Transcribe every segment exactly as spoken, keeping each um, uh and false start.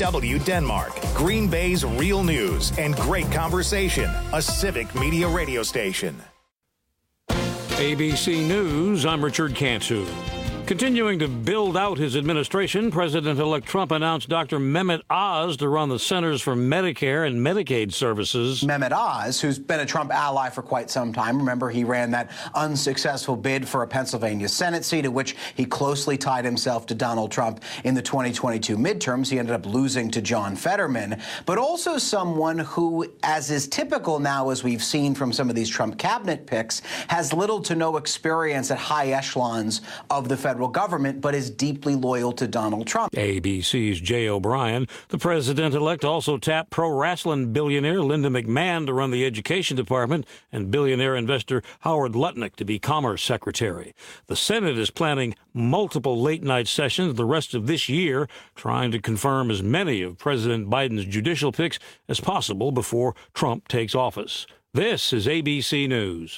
W Denmark, Green Bay's real news and great conversation, a civic media radio station. A B C News, I'm Richard Cantu. Continuing to build out his administration, President-elect Trump announced Doctor Mehmet Oz to run the Centers for Medicare and Medicaid Services. Mehmet Oz, who's been a Trump ally for quite some time. Remember, he ran that unsuccessful bid for a Pennsylvania Senate seat, at which he closely tied himself to Donald Trump in the twenty twenty-two midterms. He ended up losing to John Fetterman, but also someone who, as is typical now, as we've seen from some of these Trump cabinet picks, has little to no experience at high echelons of the federal government, but is deeply loyal to Donald Trump. A B C's Jay O'Brien. The president-elect also tapped pro wrestling billionaire Linda McMahon to run the education department and billionaire investor Howard Lutnick to be commerce secretary. The Senate is planning multiple late-night sessions the rest of this year, trying to confirm as many of President Biden's judicial picks as possible before Trump takes office. This is A B C News.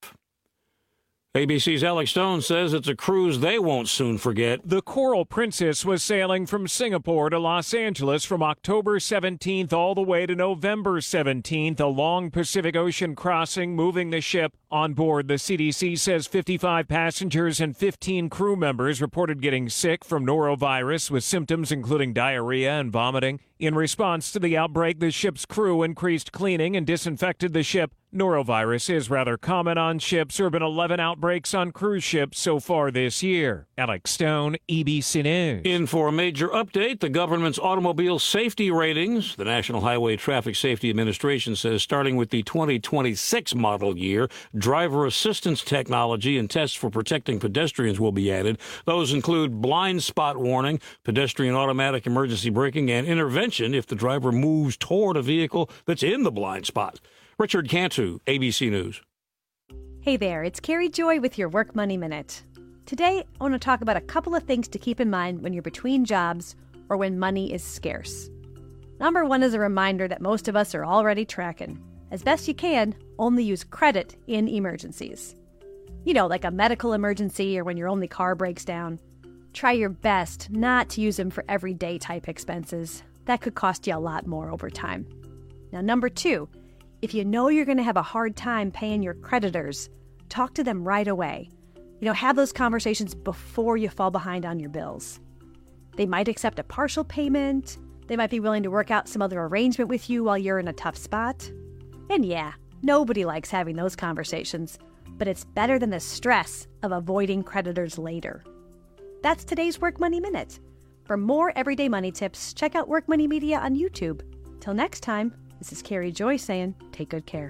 A B C's Alex Stone says it's a cruise they won't soon forget. The Coral Princess was sailing from Singapore to Los Angeles from October seventeenth all the way to November seventeenth, a long Pacific Ocean crossing moving the ship. On board, the C D C says fifty-five passengers and fifteen crew members reported getting sick from norovirus with symptoms including diarrhea and vomiting. In response to the outbreak, the ship's crew increased cleaning and disinfected the ship. Norovirus is rather common on ships. There have been eleven outbreaks on cruise ships so far this year. Alex Stone, A B C News. In for a major update, the government's automobile safety ratings. The National Highway Traffic Safety Administration says starting with the twenty twenty-six model year, driver assistance technology and tests for protecting pedestrians will be added. Those include blind spot warning, pedestrian automatic emergency braking, and intervention if the driver moves toward a vehicle that's in the blind spot. Richard Cantu, A B C News. Hey there, it's Carrie Joy with your Work Money Minute. Today, I want to talk about a couple of things to keep in mind when you're between jobs or when money is scarce. Number one is a reminder that most of us are already tracking. As best you can, only use credit in emergencies. You know, like a medical emergency or when your only car breaks down. Try your best not to use them for everyday type expenses. That could cost you a lot more over time. Now, number two, if you know you're going to have a hard time paying your creditors, talk to them right away. You know, have those conversations before you fall behind on your bills. They might accept a partial payment. They might be willing to work out some other arrangement with you while you're in a tough spot. And yeah, nobody likes having those conversations, but it's better than the stress of avoiding creditors later. That's today's Work Money Minute. For more everyday money tips, check out Work Money Media on YouTube. Till next time, this is Carrie Joy saying, take good care.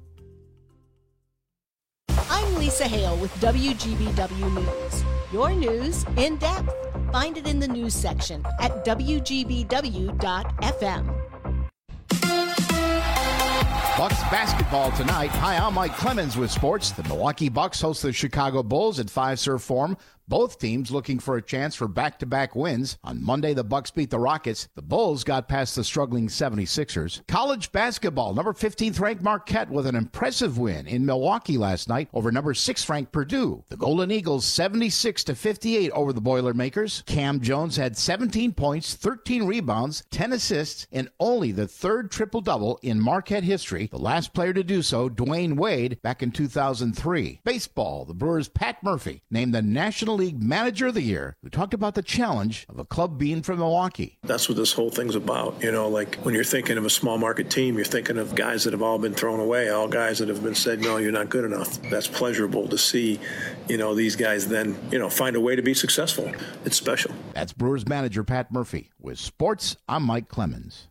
I'm Lisa Hale with W G B W News. Your news in depth. Find it in the news section at W G B W dot F M. Bucks basketball tonight. Hi, I'm Mike Clemens with sports. The Milwaukee Bucks host the Chicago Bulls at five-serve form. Both teams looking for a chance for back-to-back wins. On Monday, the Bucks beat the Rockets. The Bulls got past the struggling seventy-sixers. College basketball, number fifteenth-ranked Marquette with an impressive win in Milwaukee last night over number sixth-ranked Purdue. The Golden Eagles seventy-six to fifty-eight over the Boilermakers. Cam Jones had seventeen points, thirteen rebounds, ten assists, and only the third triple-double in Marquette history. The last player to do so, Dwayne Wade, back in two thousand three. Baseball, the Brewers' Pat Murphy named the National League Manager of the Year. We talked about the challenge of a club being from Milwaukee. That's what this whole thing's about. You know, like when you're thinking of a small market team, you're thinking of guys that have all been thrown away, all guys that have been said, no, you're not good enough. That's pleasurable to see, you know, these guys then, you know, find a way to be successful. It's special. That's Brewers manager Pat Murphy. With sports, I'm Mike Clemens.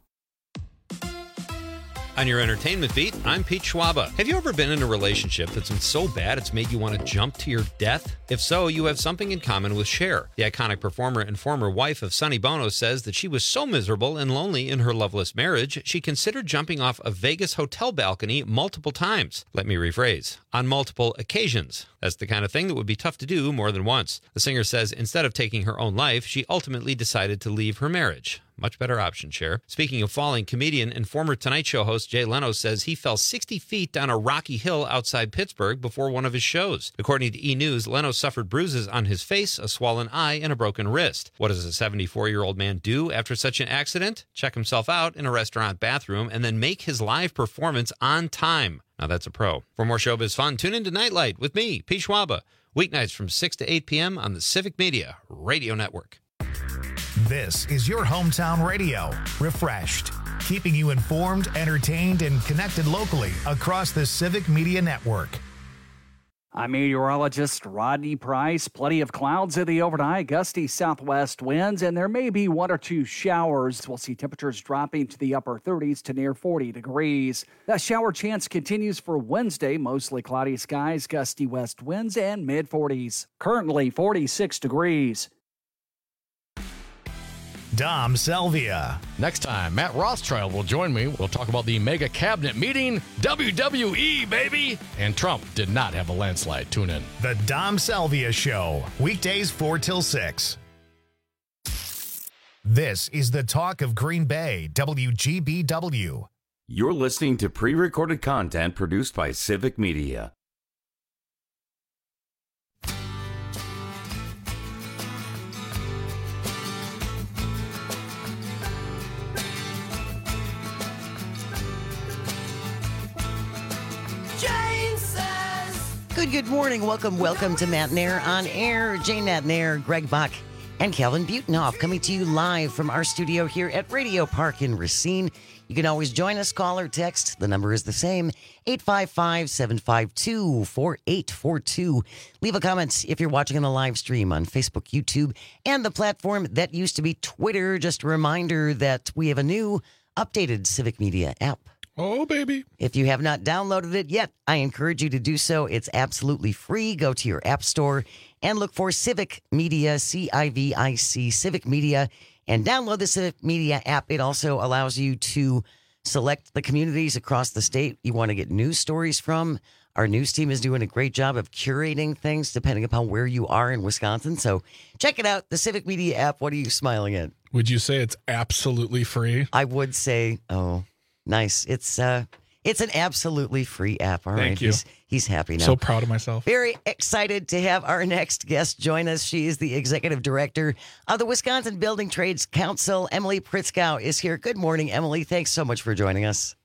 On your entertainment beat, I'm Pete Schwaba. Have you ever been in a relationship that's been so bad it's made you want to jump to your death? If so, you have something in common with Cher. The iconic performer and former wife of Sonny Bono says that she was so miserable and lonely in her loveless marriage, she considered jumping off a Vegas hotel balcony multiple times. Let me rephrase. On multiple occasions. That's the kind of thing that would be tough to do more than once. The singer says instead of taking her own life, she ultimately decided to leave her marriage. Much better option, Cher. Speaking of falling, comedian and former Tonight Show host Jay Leno says he fell sixty feet down a rocky hill outside Pittsburgh before one of his shows. According to E! News, Leno suffered bruises on his face, a swollen eye, and a broken wrist. What does a seventy-four-year-old man do after such an accident? Check himself out in a restaurant bathroom and then make his live performance on time. Now that's a pro. For more showbiz fun, tune into Nightlight with me, Pete Schwaba, weeknights from six to eight p.m. on the Civic Media Radio Network. This is your hometown radio, Refreshed, keeping you informed, entertained, and connected locally across the Civic Media Network. I'm meteorologist Rodney Price. Plenty of clouds in the overnight, gusty southwest winds, and there may be one or two showers. We'll see temperatures dropping to the upper thirties to near forty degrees. That shower chance continues for Wednesday. Mostly cloudy skies, gusty west winds, and mid forties. Currently forty-six degrees. Dom Salvia. Next time, Matt Rothschild will join me. We'll talk about the mega cabinet meeting, W W E, baby. And Trump did not have a landslide. Tune in. The Dom Salvia Show, weekdays four till six. This is the talk of Green Bay, W G B W. You're listening to pre-recorded content produced by Civic Media. Good, good morning. Welcome, welcome to Matt Nair on Air. Jane Matt Nair, Greg Buck, and Calvin Butenhoff coming to you live from our studio here at Radio Park in Racine. You can always join us, call or text. The number is the same, eight five five, seven five two, four eight four two. Leave a comment if you're watching on the live stream on Facebook, YouTube, and the platform that used to be Twitter. Just a reminder that we have a new updated Civic Media app. Oh, baby. If you have not downloaded it yet, I encourage you to do so. It's absolutely free. Go to your app store and look for Civic Media, C I V I C, Civic Media, and download the Civic Media app. It also allows you to select the communities across the state you want to get news stories from. Our news team is doing a great job of curating things depending upon where you are in Wisconsin. So check it out, the Civic Media app. What are you smiling at? Would you say it's absolutely free? I would say, oh, nice. It's uh, it's an absolutely free app. All right. Thank you. He's, he's happy now. So proud of myself. Very excited to have our next guest join us. She is the executive director of the Wisconsin Building Trades Council. Emily Pritzkow is here. Good morning, Emily. Thanks so much for joining us.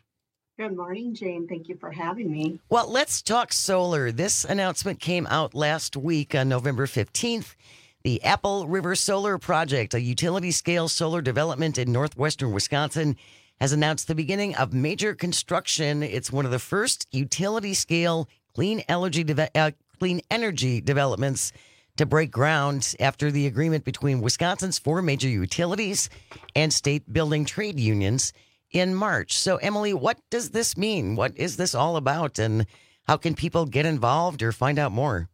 Good morning, Jane. Thank you for having me. Well, let's talk solar. This announcement came out last week on November fifteenth. The Apple River Solar Project, a utility-scale solar development in northwestern Wisconsin, has announced the beginning of major construction. It's one of the first utility-scale clean energy de- uh, clean energy developments to break ground after the agreement between Wisconsin's four major utilities and state building trade unions in March. So, Emily, what does this mean? What is this all about, and how can people get involved or find out more?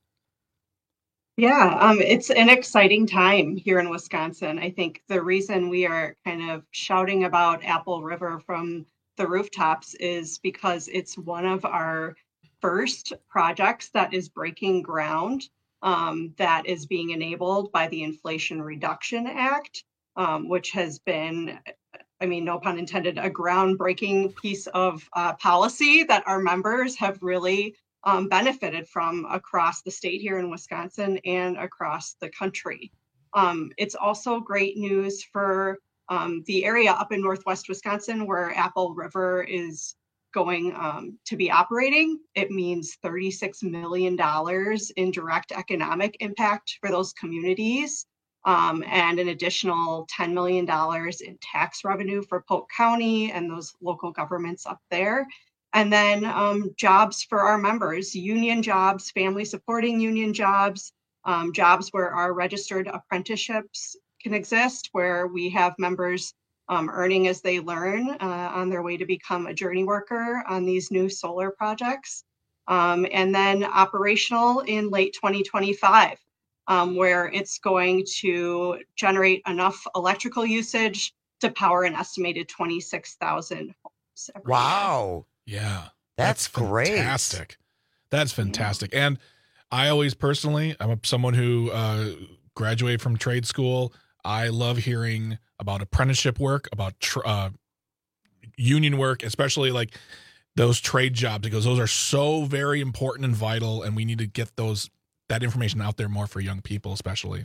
Yeah, um, it's an exciting time here in Wisconsin. I think the reason we are kind of shouting about Apple River from the rooftops is because it's one of our first projects that is breaking ground, um, that is being enabled by the Inflation Reduction Act, um, which has been, I mean, no pun intended, a groundbreaking piece of uh, policy that our members have really Um, benefited from across the state here in Wisconsin and across the country. Um, it's also great news for um, the area up in northwest Wisconsin where Apple River is going um, to be operating. It means thirty-six million dollars in direct economic impact for those communities, um, and an additional ten million dollars in tax revenue for Polk County and those local governments up there. And then um, jobs for our members, union jobs, family supporting union jobs, um, jobs where our registered apprenticeships can exist, where we have members um, earning as they learn uh, on their way to become a journey worker on these new solar projects. Um, and then operational in late twenty twenty-five, um, where it's going to generate enough electrical usage to power an estimated twenty-six thousand homes. Every wow. year. Yeah. That's, that's great. Fantastic. That's fantastic. And I always personally, I'm someone who uh, graduated from trade school. I love hearing about apprenticeship work, about tr- uh, union work, especially like those trade jobs, because those are so very important and vital, and we need to get those that information out there more for young people, especially.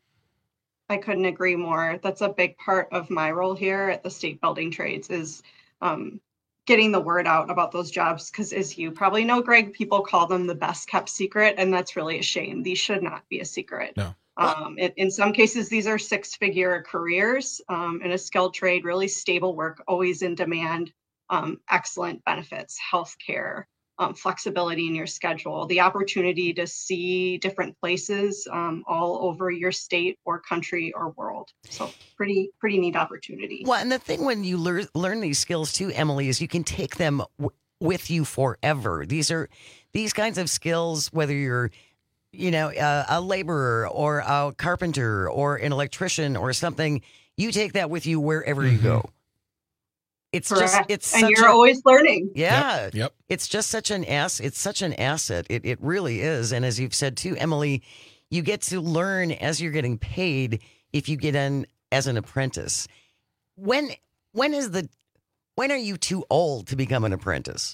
I couldn't agree more. That's a big part of my role here at the State Building Trades is um, getting the word out about those jobs, because as you probably know, Greg, people call them the best kept secret, and that's really a shame. These should not be a secret. No. Um, in, in some cases, these are six-figure careers um, in a skilled trade, really stable work, always in demand, um, excellent benefits, healthcare, um, flexibility in your schedule, the opportunity to see different places um, all over your state or country or world. So pretty, pretty neat opportunity. Well, and the thing when you learn learn these skills too, Emily, is you can take them w- with you forever. These are these kinds of skills, whether you're you know, uh, a laborer or a carpenter or an electrician or something, you take that with you wherever mm-hmm. you go. It's Correct. just, it's and such you're a, always learning. Yeah. Yep. yep. It's just such an ass. It's such an asset. It it really is. And as you've said too, Emily, you get to learn as you're getting paid if you get in as an apprentice. When, when is the, when are you too old to become an apprentice?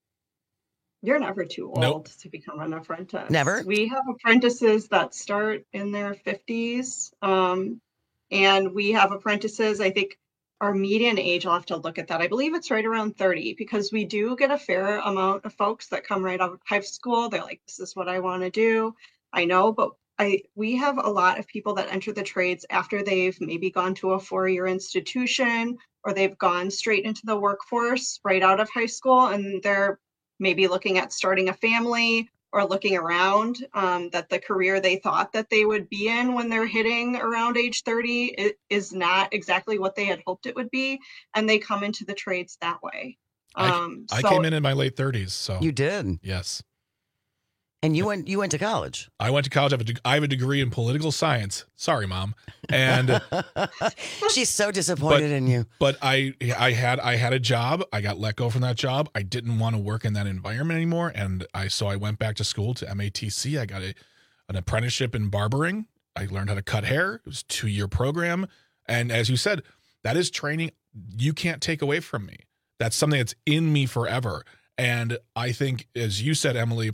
You're never too old nope. to become an apprentice. Never. We have apprentices that start in their fifties. Um, and we have apprentices, I think our median age, I'll have to look at that. I believe it's right around thirty, because we do get a fair amount of folks that come right out of high school. They're like, this is what I want to do. I know, but I we have a lot of people that enter the trades after they've maybe gone to a four-year institution, or they've gone straight into the workforce right out of high school, and they're maybe looking at starting a family or looking around, um, that the career they thought that they would be in when they're hitting around age thirty it is not exactly what they had hoped it would be. And they come into the trades that way. Um, I, I so, came in in my late thirties. So you did? Yes. And you went you went to college. I went to college. I have a, de- I have a degree in political science. Sorry, Mom. And she's so disappointed but, in you. But I I had I had a job. I got let go from that job. I didn't want to work in that environment anymore. And I so I went back to school to M A T C. I got a an apprenticeship in barbering. I learned how to cut hair. It was a two-year program. And as you said, that is training you can't take away from me. That's something that's in me forever. And I think, as you said, Emily,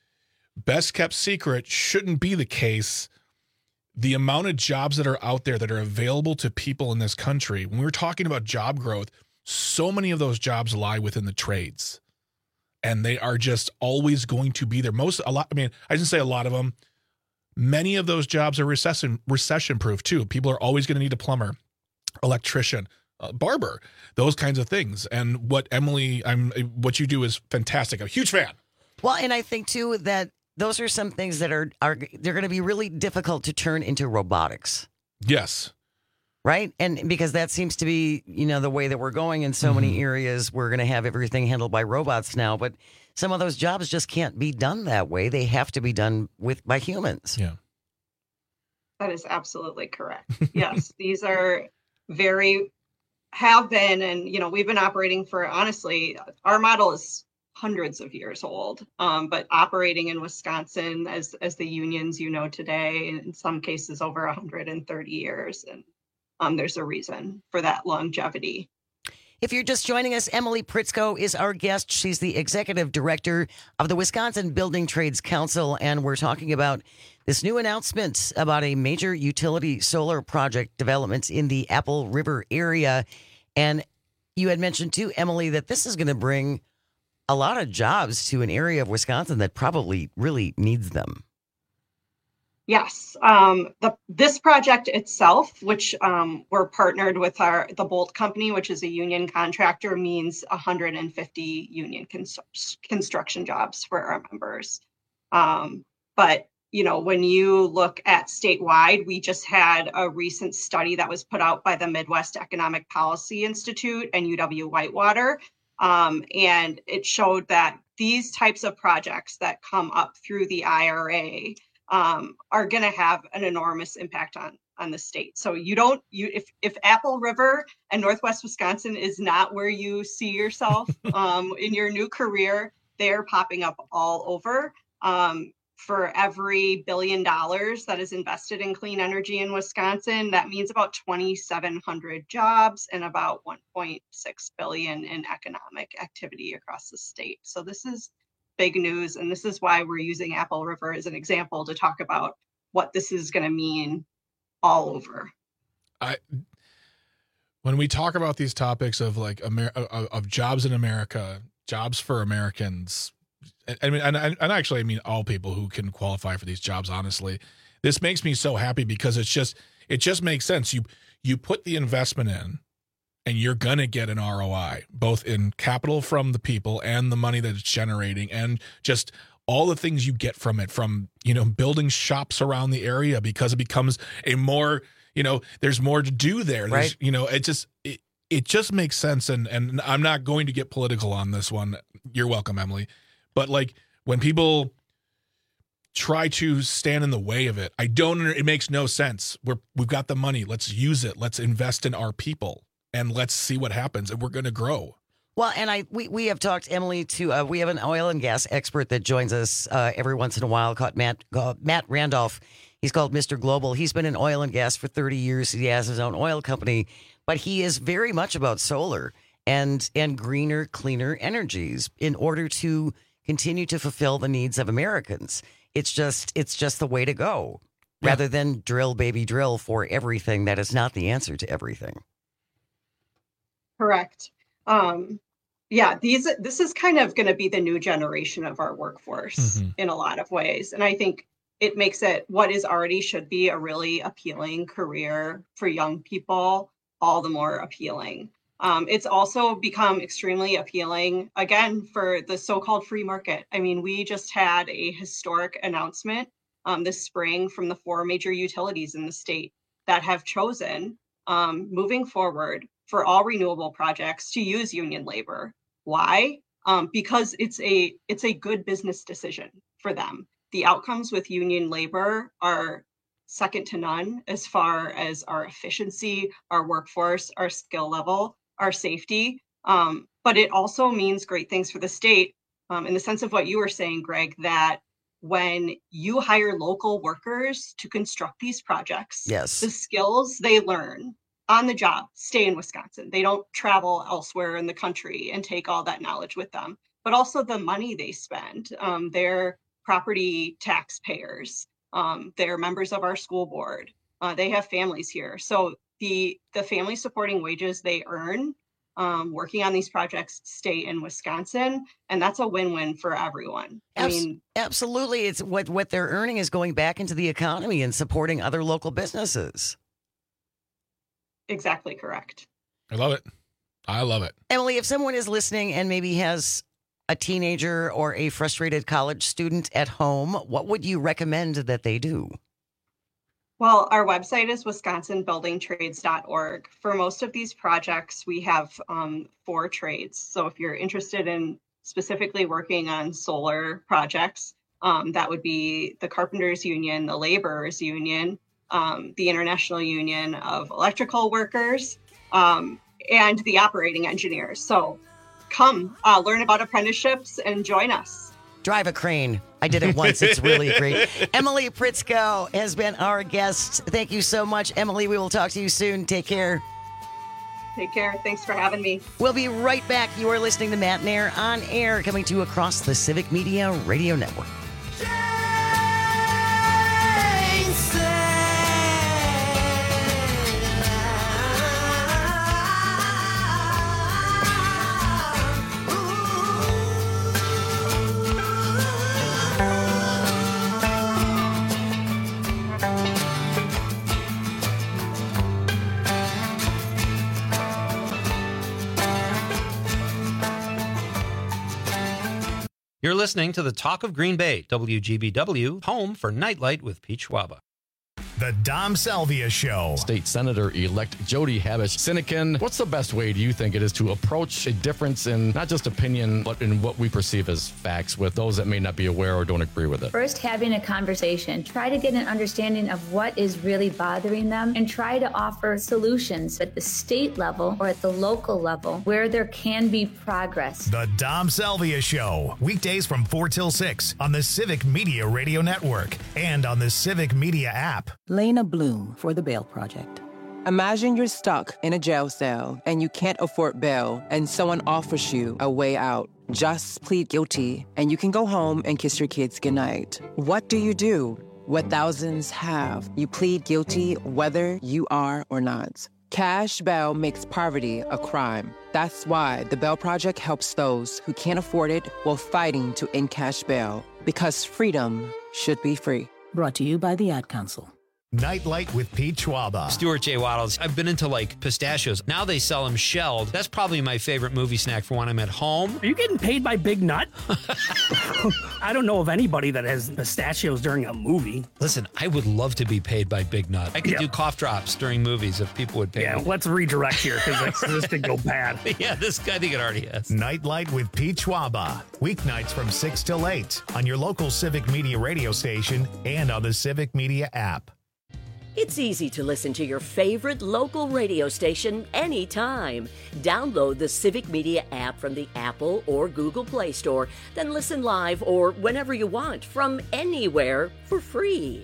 best kept secret shouldn't be the case. The amount of jobs that are out there that are available to people in this country, when we're talking about job growth, so many of those jobs lie within the trades, and they are just always going to be there. Most, a lot, I mean, I didn't say a lot of them. Many of those jobs are recession recession proof too. People are always going to need a plumber, electrician, uh, barber, those kinds of things. And what Emily, I'm, what you do is fantastic. I'm a huge fan. Well, and I think too that those are some things that are, are they're going to be really difficult to turn into robotics. Yes. Right? And because that seems to be, you know, the way that we're going in so mm-hmm. many areas, we're going to have everything handled by robots now. But some of those jobs just can't be done that way. They have to be done with by humans. Yeah. That is absolutely correct. Yes. These are very, have been, and, you know, we've been operating for, honestly, our model is hundreds of years old, um, but operating in Wisconsin as as the unions you know today, in some cases over one hundred thirty years, and um, there's a reason for that longevity. If you're just joining us, Emily Pritzko is our guest. She's the executive director of the Wisconsin Building Trades Council, and we're talking about this new announcement about a major utility solar project development in the Apple River area. And you had mentioned too, Emily, that this is going to bring a lot of jobs to an area of Wisconsin that probably really needs them. Yes. Um, the, this project itself, which um, we're partnered with our the Bolt Company, which is a union contractor, means one hundred fifty union cons- construction jobs for our members. Um, but, you know, when you look at statewide, we just had a recent study that was put out by the Midwest Economic Policy Institute and U W Whitewater. Um, and it showed that these types of projects that come up through the I R A um, are going to have an enormous impact on, on the state. So you don't, you if, if Apple River and Northwest Wisconsin is not where you see yourself um, in your new career, they're popping up all over. Um, for every billion dollars that is invested in clean energy in Wisconsin, that means about twenty-seven hundred jobs and about one point six billion in economic activity across the state. So this is big news, and this is why we're using Apple River as an example to talk about what this is going to mean all over. I when we talk about these topics of like Amer- of, of jobs in America, jobs for Americans, I mean, and, and actually, I mean, all people who can qualify for these jobs, honestly, this makes me so happy because it's just, it just makes sense. You, you put the investment in and you're going to get an R O I, both in capital from the people and the money that it's generating and just all the things you get from it, from, you know, building shops around the area because it becomes a more, you know, there's more to do there. There's, right. You know, it just, it, it just makes sense. And, and I'm not going to get political on this one. You're welcome, Emily. But like when people try to stand in the way of it, I don't, it makes no sense. We're, we've got the money. Let's use it. Let's invest in our people and let's see what happens. And we're going to grow. Well, and I we, we have talked, Emily, to uh, we have an oil and gas expert that joins us uh, every once in a while called Matt, called Matt Randolph. He's called Mister Global. He's been in oil and gas for thirty years. He has his own oil company, but he is very much about solar and and greener, cleaner energies in order to continue to fulfill the needs of Americans. It's just it's just the way to go, yeah. Rather than drill, baby, drill for everything. That is not the answer to everything. Correct. Um, yeah, these this is kind of going to be the new generation of our workforce mm-hmm. in a lot of ways. And I think it makes it what is already should be a really appealing career for young people all the more appealing. Um, it's also become extremely appealing, again, for the so-called free market. I mean, we just had a historic announcement um, this spring from the four major utilities in the state that have chosen, um, moving forward, for all renewable projects to use union labor. Why? Um, because it's a it's a good business decision for them. The outcomes with union labor are second to none as far as our efficiency, our workforce, our skill level, our safety, um, but it also means great things for the state um, in the sense of what you were saying, Greg, that when you hire local workers to construct these projects, yes, the skills they learn on the job stay in Wisconsin. They don't travel elsewhere in the country and take all that knowledge with them, but also the money they spend. Um, they're property taxpayers. Um, they're members of our school board. Uh, they have families here. So the the family supporting wages they earn um, working on these projects stay in Wisconsin, and that's a win-win for everyone. I Abs- mean, absolutely, it's what what they're earning is going back into the economy and supporting other local businesses. Exactly correct. I love it. I love it. Emily, if someone is listening and maybe has a teenager or a frustrated college student at home, what would you recommend that they do? Well, our website is wisconsin building trades dot org. For most of these projects, we have um, four trades. So if you're interested in specifically working on solar projects, um, that would be the Carpenters Union, the Laborers Union, um, the International Union of Electrical Workers, um, and the operating engineers. So come uh, learn about apprenticeships and join us. Drive a crane. I did it once. It's really great. Emily Pritzko has been our guest. Thank you so much, Emily. We will talk to you soon. Take care. Take care. Thanks for having me. We'll be right back. You are listening to Matt Nair on air, coming to you across the Civic Media Radio Network. You're listening to the Talk of Green Bay, W G B W, home for Nightlight with Pete Schwaba. The Dom Salvia Show. State Senator-elect Jody Habush-Sinekin, what's the best way, do you think, it is to approach a difference in not just opinion, but in what we perceive as facts with those that may not be aware or don't agree with it? First, having a conversation. Try to get an understanding of what is really bothering them and try to offer solutions at the state level or at the local level where there can be progress. The Dom Salvia Show. Weekdays from four till six on the Civic Media Radio Network and on the Civic Media app. Lena Bloom for the Bail Project. Imagine you're stuck in a jail cell and you can't afford bail and someone offers you a way out. Just plead guilty and you can go home and kiss your kids goodnight. What do you do? What thousands have. You plead guilty whether you are or not. Cash bail makes poverty a crime. That's why the Bail Project helps those who can't afford it while fighting to end cash bail. Because freedom should be free. Brought to you by the Ad Council. Nightlight with Pete Schwaba. Stuart J. Waddles. I've been into like pistachios. Now they sell them shelled. That's probably my favorite movie snack for when I'm at home. Are you getting paid by Big Nut? I don't know of anybody that has pistachios during a movie. Listen, I would love to be paid by Big Nut. I could Yeah. do cough drops during movies if people would pay Yeah, me. let's redirect here because this could go bad. Yeah, this guy, I think it already has. Nightlight with Pete Schwaba. Weeknights from six till eight on your local Civic Media radio station and on the Civic Media app. It's easy to listen to your favorite local radio station anytime. Download the Civic Media app from the Apple or Google Play Store, then listen live or whenever you want from anywhere for free.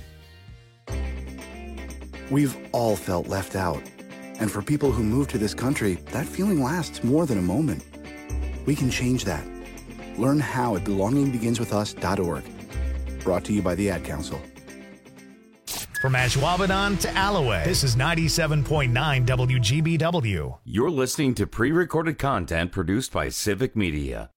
We've all felt left out. And for people who move to this country, that feeling lasts more than a moment. We can change that. Learn how at belonging begins with us dot org. Brought to you by the Ad Council. From Ashwaubenon to Alloway, this is ninety-seven point nine W G B W. You're listening to pre-recorded content produced by Civic Media.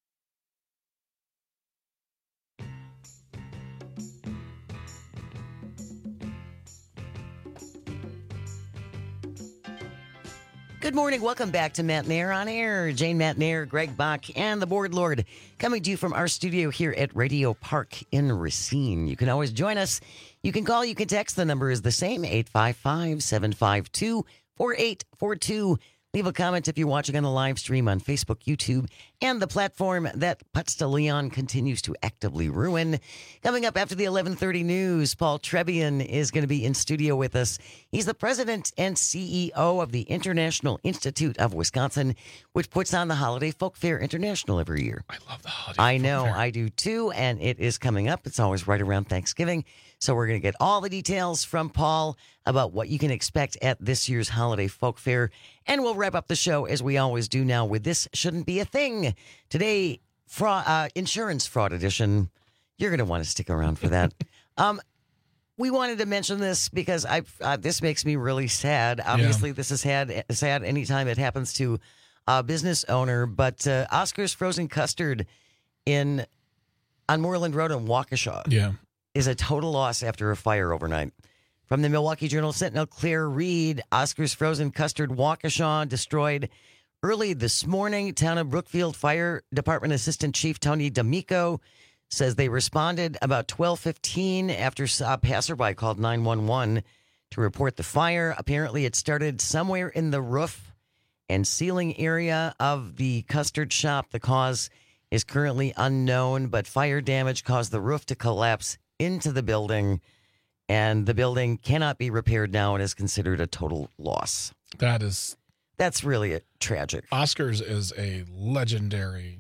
Good morning. Welcome back to Matt Nair on Air. Jane Matt Nair, Greg Bach, and the Board Lord coming to you from our studio here at Radio Park in Racine. You can always join us. You can call, you can text. The number is the same, eight five five, seven five two, four eight four two. Leave a comment if you're watching on the live stream on Facebook, YouTube, and the platform that Putz de Leon continues to actively ruin. Coming up after the eleven thirty news, Paul Trebian is going to be in studio with us. He's the president and C E O of the International Institute of Wisconsin, which puts on the Holiday Folk Fair International every year. I love the Holiday I Folk know, Fair. I do too, and it is coming up. It's always right around Thanksgiving. So we're going to get all the details from Paul about what you can expect at this year's Holiday Folk Fair. And we'll wrap up the show as we always do now with This Shouldn't Be a Thing. Today, fraud, uh, insurance fraud edition. You're going to want to stick around for that. um, we wanted to mention this because I uh, this makes me really sad. Obviously, this is sad, sad anytime it happens to a business owner. But uh, Oscar's Frozen Custard in on Moreland Road in Waukesha Yeah. is a total loss after a fire overnight. From the Milwaukee Journal Sentinel, Claire Reed, Oscar's Frozen Custard Waukesha destroyed early this morning. Town of Brookfield Fire Department Assistant Chief Tony D'Amico says they responded about twelve fifteen after a passerby called nine one one to report the fire. Apparently, it started somewhere in the roof and ceiling area of the custard shop. The cause is currently unknown, but fire damage caused the roof to collapse into the building, and the building cannot be repaired now and is considered a total loss. That is... That's really a tragic. Oscar's is a legendary,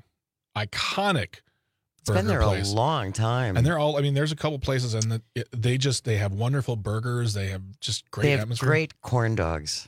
iconic It's been there place. a long time. And they're all, I mean, there's a couple places and the, it, they just, they have wonderful burgers. They have just great they have atmosphere. great corn dogs.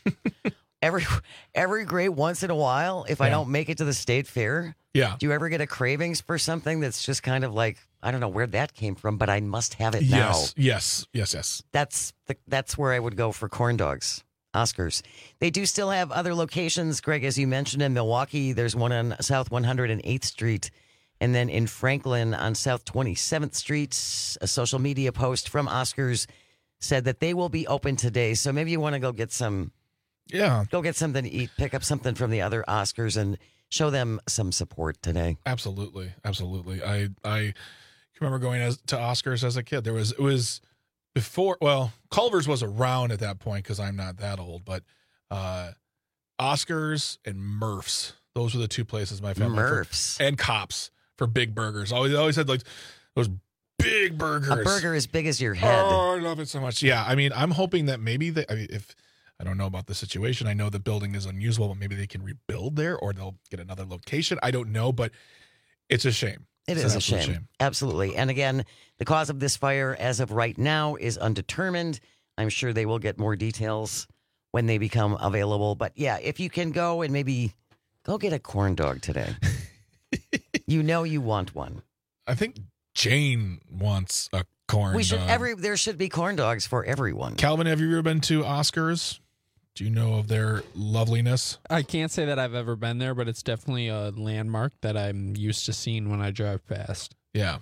every every great once in a while, if I Yeah. don't make it to the state fair, Yeah. do you ever get a cravings for something that's just kind of like, I don't know where that came from, but I must have it now. Yes, yes, yes, yes. That's the, that's where I would go for corn dogs. Oscars. They do still have other locations, Greg, as you mentioned, in Milwaukee. There's one on South one hundred eighth Street. And then in Franklin on South twenty-seventh Street, a social media post from Oscars said that they will be open today. So maybe you want to go get some, yeah, go get something to eat, pick up something from the other Oscars and show them some support today. Absolutely, absolutely. I I remember going as, to Oscars as a kid. There was it was before, well, Culver's was around at that point because I'm not that old, but uh, Oscars and Murph's. Those were the two places my family Murph's for, and Cops for big burgers. Always, always had like those big burgers. A burger as big as your head. Oh, I love it so much. Yeah, I mean, I'm hoping that maybe they, I mean, if I don't know about the situation, I know the building is unusable, but maybe they can rebuild there or they'll get another location. I don't know, but it's a shame. It it's is a shame. shame. Absolutely. And again, the cause of this fire as of right now is undetermined. I'm sure they will get more details when they become available. But yeah, if you can go and maybe go get a corn dog today. You know you want one. I think Jane wants a corn we should dog. every there should be corn dogs for everyone. Calvin, have you ever been to Oscars? Do you know of their loveliness? I can't say that I've ever been there, but it's definitely a landmark that I'm used to seeing when I drive past. Yeah.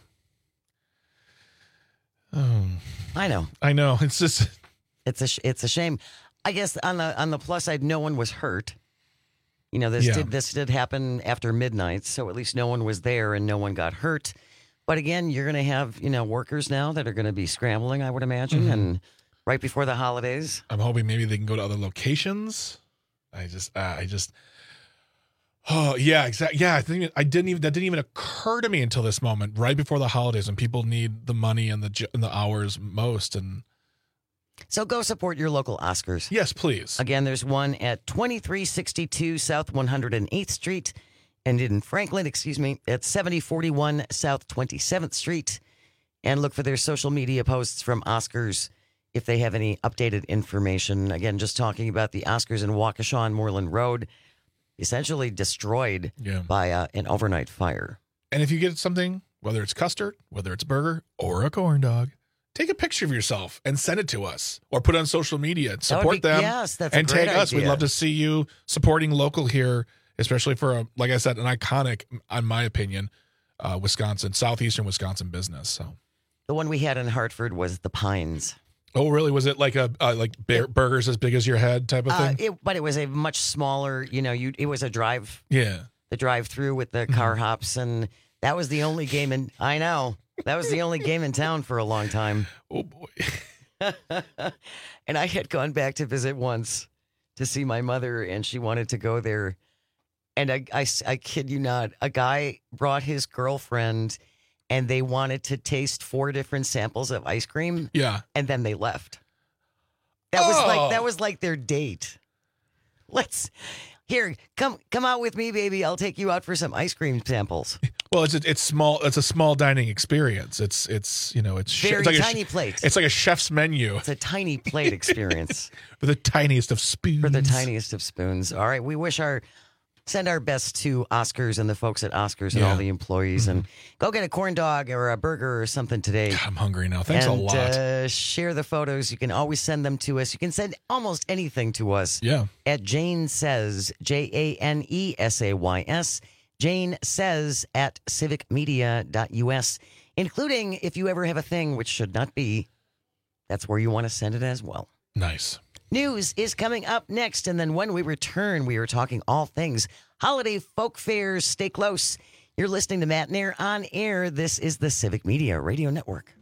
Oh, I know. I know. It's just it's a sh- it's a shame. I guess on the on the plus side, no one was hurt. You know, this Yeah. did this did happen after midnight, so at least no one was there and no one got hurt. But again, you're going to have, you know, workers now that are going to be scrambling, I would imagine, Mhm. and right before the holidays. I'm hoping maybe they can go to other locations. I just, uh, I just, oh yeah, exactly. Yeah, I think I didn't even that didn't even occur to me until this moment, right before the holidays, when people need the money and the j- and the hours most. And So go support your local Oscars. Yes, please. Again, there's one at twenty-three sixty-two South one hundred eighth Street, and in Franklin, excuse me, at seventy forty-one South twenty-seventh Street. And look for their social media posts from Oscars if they have any updated information. Again, just talking about the Oscars in Waukesha on Moreland Road, essentially destroyed Yeah. by uh, an overnight fire. and if you get something, whether it's custard, whether it's burger or a corn dog, take a picture of yourself and send it to us, or put it on social media. That would Support be- them. yes, that's a and great tag us. We'd idea. love to see you supporting local here, especially for a, like I said, an iconic, in my opinion, uh, Wisconsin, southeastern Wisconsin business. So, The one we had in Hartford was the Pines. oh really? Was it like a uh, like bear, burgers as big as your head type of Uh, thing? it, but it was a much smaller, you know, you it was a drive, yeah. the drive through with the car hops, and that was the only game in, I know, that was the only game in town for a long time. Oh boy. And I had gone back to visit once to see my mother, and she wanted to go there. And I, I, I kid you not, a guy brought his girlfriend, and they wanted to taste four different samples of ice cream. Yeah. And then they left. That was Oh. like that was like their date. Let's here come come out with me, baby. I'll take you out for some ice cream samples. Well, it's a, it's small. It's a small dining experience. It's it's you know it's sh- Very it's like tiny a, sh- plates. It's like a chef's menu It's a tiny plate experience for the tiniest of spoons. for the tiniest of spoons. All right, we wish our send our best to Oscars and the folks at Oscars and Yeah. all the employees, and go get a corn dog or a burger or something today. God, I'm hungry now. Thanks and, a lot. Uh, share the photos. You can always send them to us. You can send almost anything to us. Yeah. At Jane Says, J A N E S A Y S, Jane Says at civic media dot U S, including if you ever have a thing, which should not be, that's where you want to send it as well. Nice. News is coming up next, and then when we return, we are talking all things holiday folk fairs. Stay close. You're listening to Matt Nair on air. This is the Civic Media Radio Network.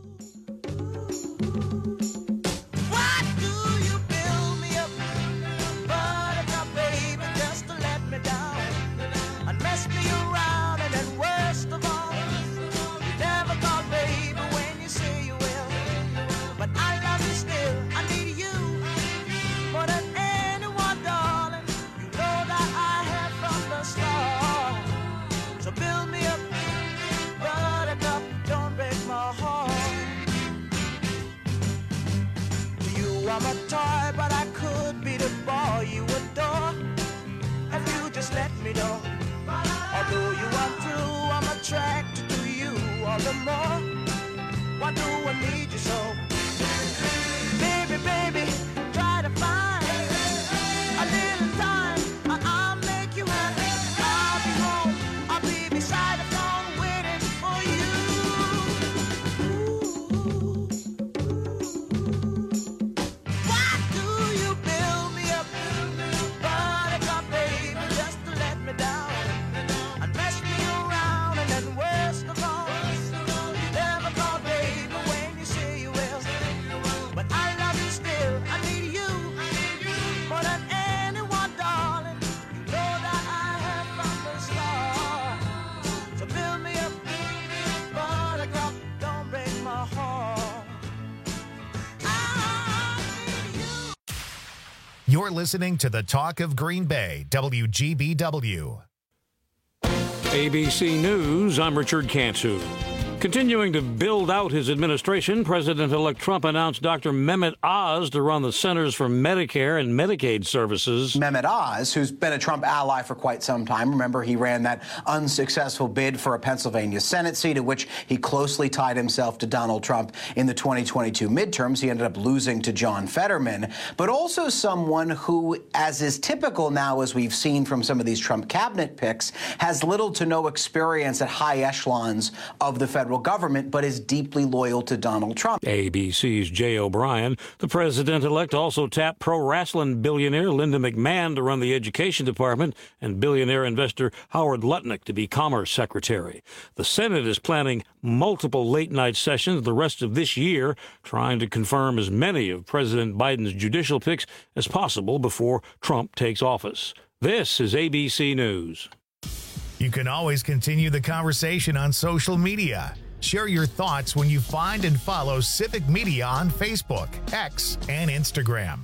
I'm a toy, but I could be the boy you adore if you just let me know. Although you are true, I'm attracted to you all the more. Why do I need you so? Baby, baby, try to find a little time. I- I'll make you happy. I'll be home. I'll be beside the phone waiting for you. Why do you build me up? Buttercup, baby, just to let me down and mess me around, and then worst of all, you never call, baby, when you say you will. You're listening to the Talk of Green Bay, W G B W. A B C News, I'm Richard Cantu. Continuing to build out his administration, President-elect Trump announced Doctor Mehmet Oz to run the Centers for Medicare and Medicaid Services. Mehmet Oz, who's been a Trump ally for quite some time. Remember, he ran that unsuccessful bid for a Pennsylvania Senate seat, at which he closely tied himself to Donald Trump in the twenty twenty-two midterms. He ended up losing to John Fetterman, but also someone who, as is typical now, as we've seen from some of these Trump cabinet picks, has little to no experience at high echelons of the federal government, but is deeply loyal to Donald Trump. A B C's Jay O'Brien. The president-elect also tapped pro wrestling billionaire Linda McMahon to run the education department and billionaire investor Howard Lutnick to be commerce secretary. The Senate is planning multiple late-night sessions the rest of this year, trying to confirm as many of President Biden's judicial picks as possible before Trump takes office. This is A B C News. You can always continue the conversation on social media. Share your thoughts when you find and follow Civic Media on Facebook, X, and Instagram.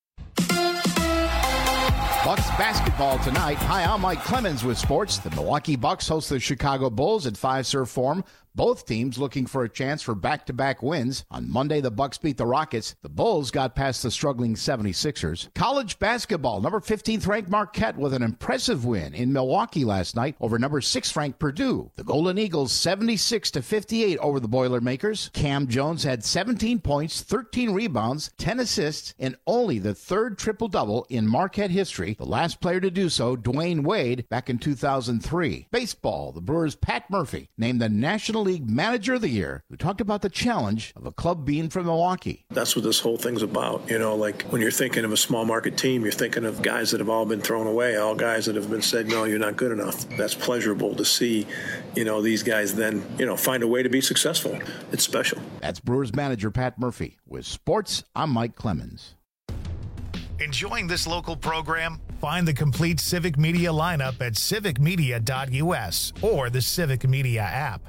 Bucks basketball tonight. Hi, I'm Mike Clemens with sports. The Milwaukee Bucks host the Chicago Bulls at Fiserv Forum. Both teams looking for a chance for back-to-back wins. On Monday, the Bucks beat the Rockets. The Bulls got past the struggling seventy-sixers. College basketball, number fifteenth-ranked Marquette with an impressive win in Milwaukee last night over number sixth-ranked Purdue. The Golden Eagles seventy-six to fifty-eight over the Boilermakers. Cam Jones had seventeen points, thirteen rebounds, ten assists, and only the third triple-double in Marquette history. The last player to do so, Dwayne Wade, back in two thousand three. Baseball, the Brewers' Pat Murphy named the National League Manager of the Year, who talked about the challenge of a club being from Milwaukee. That's what this whole thing's about. You know, like when you're thinking of a small market team, you're thinking of guys that have all been thrown away, all guys that have been said, no, you're not good enough. That's pleasurable to see, you know, these guys then, you know, find a way to be successful. It's special. That's Brewers manager Pat Murphy. With sports, I'm Mike Clemens. Enjoying this local program? Find the complete Civic Media lineup at civic media dot u s or the Civic Media app.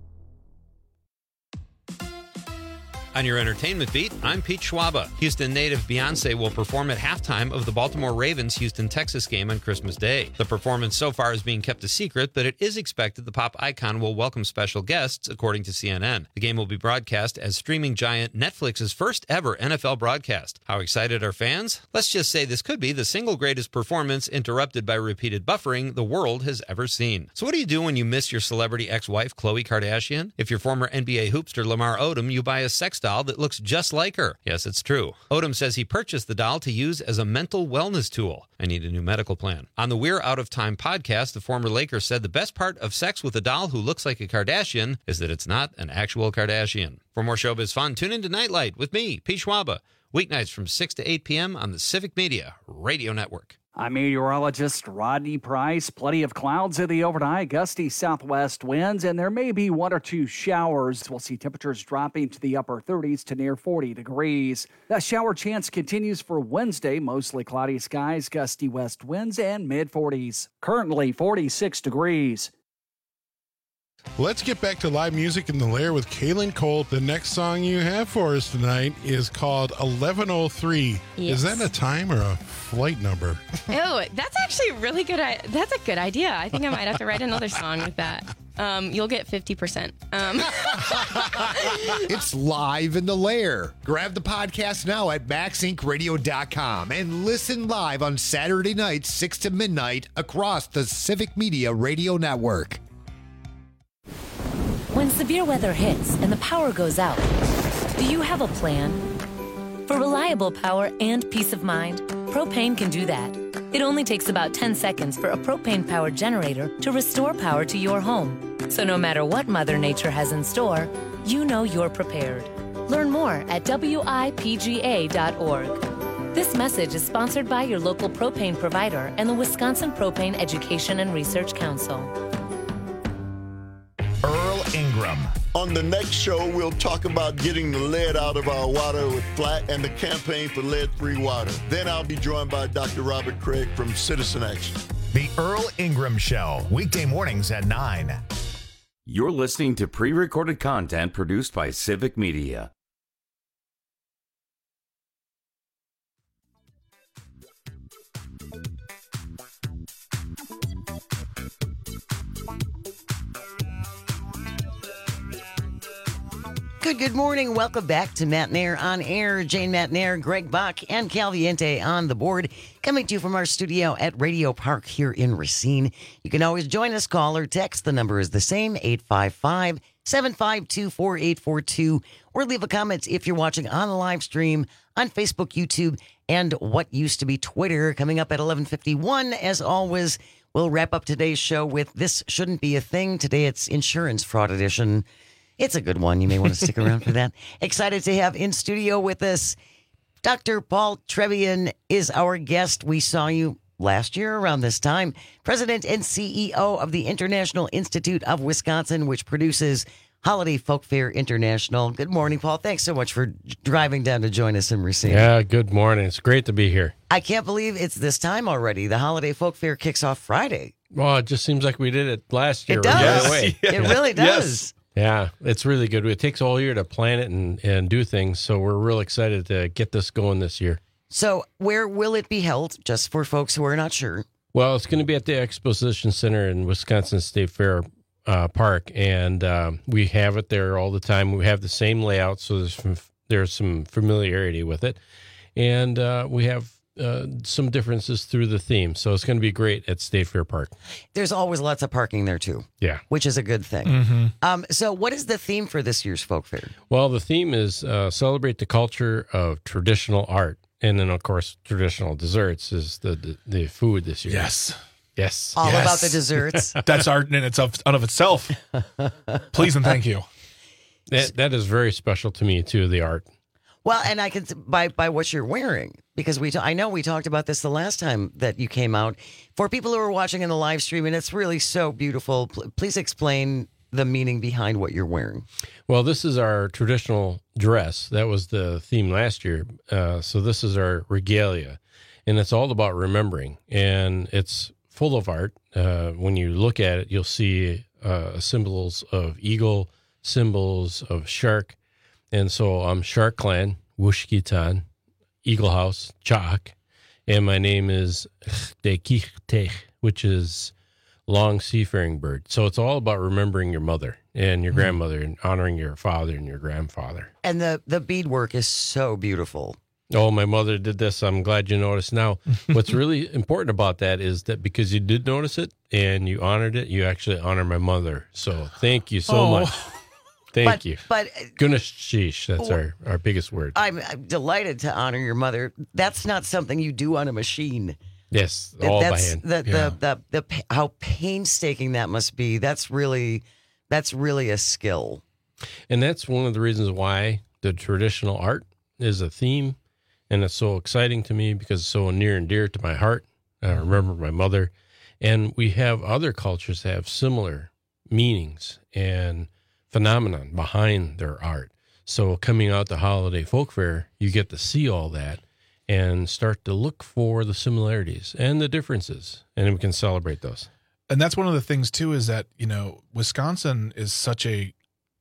On your entertainment beat, I'm Pete Schwaba. Houston native Beyonce will perform at halftime of the Baltimore Ravens Houston Texas game on Christmas Day. The performance so far is being kept a secret, but it is expected the pop icon will welcome special guests, according to C N N. The game will be broadcast as streaming giant Netflix's first ever N F L broadcast. How excited are fans? Let's just say this could be the single greatest performance interrupted by repeated buffering the world has ever seen. So what do you do when you miss your celebrity ex-wife, Khloe Kardashian? If you're former N B A hoopster Lamar Odom, you buy a sex doll that looks just like her. Yes, it's true. Odom says he purchased the doll to use as a mental wellness tool. I need a new medical plan. On the We're Out of Time podcast, the former Laker said the best part of sex with a doll who looks like a Kardashian is that it's not an actual Kardashian. For more showbiz fun, tune into Nightlight with me, Pete Schwaba, weeknights from six to eight p.m. on the Civic Media Radio Network. I'm meteorologist Rodney Price. Plenty of clouds in the overnight, gusty southwest winds, and there may be one or two showers. We'll see temperatures dropping to the upper thirties to near forty degrees. That shower chance continues for Wednesday. Mostly cloudy skies, gusty west winds, and mid forties. Currently forty-six degrees. Let's get back to live music in the Lair with Kaylin Cole. The next song you have for us tonight is called eleven oh three. Yes. Is that a time or a flight number? Oh, that's actually really good. I- that's a good idea. I think I might have to write another song with that. Um, you'll get fifty percent. Um. It's live in the Lair. Grab the podcast now at max inc radio dot com and listen live on Saturday nights, six to midnight, across the Civic Media Radio Network. When severe weather hits and the power goes out, do you have a plan? For reliable power and peace of mind, Propane can do that. It only takes about ten seconds for a propane-powered generator to restore power to your home. So no matter what Mother Nature has in store, you know you're prepared. Learn more at W I P G A dot org. This message is sponsored by your local propane provider and the Wisconsin Propane Education and Research Council. Earl Ingram. On the next show, we'll talk about getting the lead out of our water with Flat and the campaign for lead-free water. Then I'll be joined by Doctor Robert Craig from Citizen Action. The Earl Ingram Show, weekday mornings at nine. You're listening to pre-recorded content produced by Civic Media. Good, good morning. Welcome back to Matt Nair on Air. Jane Matt Nair, Greg Bach, and Caliente on the board. Coming to you from our studio at Radio Park here in Racine. You can always join us, call or text. The number is the same, eight five five, seven five two, four eight four two. Or leave a comment if you're watching on the live stream on Facebook, YouTube, and what used to be Twitter. Coming up at eleven fifty-one, as always, we'll wrap up today's show with This Shouldn't Be a Thing. Today it's Insurance Fraud Edition. It's a good one. You may want to stick around for that. Excited to have in studio with us Doctor Paul Trevian is our guest. We saw you last year around this time. President and C E O of the International Institute of Wisconsin, which produces Holiday Folk Fair International. Good morning, Paul. Thanks so much for driving down to join us in Racine. Yeah, good morning. It's great to be here. I can't believe it's this time already. The Holiday Folk Fair kicks off Friday. Well, it just seems like we did it last year. It does. Right away. It really does. Yes. Yeah, it's really good. It takes a whole year to plan it and, and do things, so we're real excited to get this going this year. So where will it be held, just for folks who are not sure? Well, it's going to be at the Exposition Center in Wisconsin State Fair uh, Park, and uh, we have it there all the time. We have the same layout, so there's some, there's some familiarity with it, and uh, we have uh, some differences through the theme, so it's going to be great at State Fair Park. There's always lots of parking there, too. Yeah. Which is a good thing. Mm-hmm. Um, so what is the theme for this year's Folk Fair? Well, the theme is uh, celebrate the culture of traditional art. And then, of course, traditional desserts is the the, the food this year. Yes. Yes. All yes. about the desserts. That's art in its of, out of itself. Please and thank you. That, that is very special to me, too, the art. Well, and I can, by by what you're wearing, because we, I know we talked about this the last time that you came out. For people who are watching in the live stream, and it's really so beautiful, please explain the meaning behind what you're wearing. Well, this is our traditional dress. That was the theme last year. Uh, so this is our regalia, and it's all about remembering, and it's full of art. Uh, when you look at it, you'll see uh, symbols of eagle, symbols of shark. And so I'm Shark Clan, Wushkitan, Eagle House, Chak, and my name is Dekichtech, which is long seafaring bird. So it's all about remembering your mother and your grandmother and honoring your father and your grandfather. And the, the beadwork is so beautiful. Oh, my mother did this. I'm glad you noticed. Now, what's really important about that is that because you did notice it and you honored it, you actually honor my mother. So thank you so Oh. much. Thank But- you. but- Guneshish, that's our, our biggest word. I'm, I'm delighted to honor your mother. That's not something you do on a machine. Yes, all That's by hand. The, Yeah. the, the, the, pa- how painstaking that must be. That's really, that's really a skill. And that's one of the reasons why the traditional art is a theme. And it's so exciting to me because it's so near and dear to my heart. I remember my mother. And we have other cultures that have similar meanings and phenomenon behind their art. So coming out the Holiday Folk Fair, you get to see all that and start to look for the similarities and the differences. And we can celebrate those. And that's one of the things too, is that, you know, Wisconsin is such a,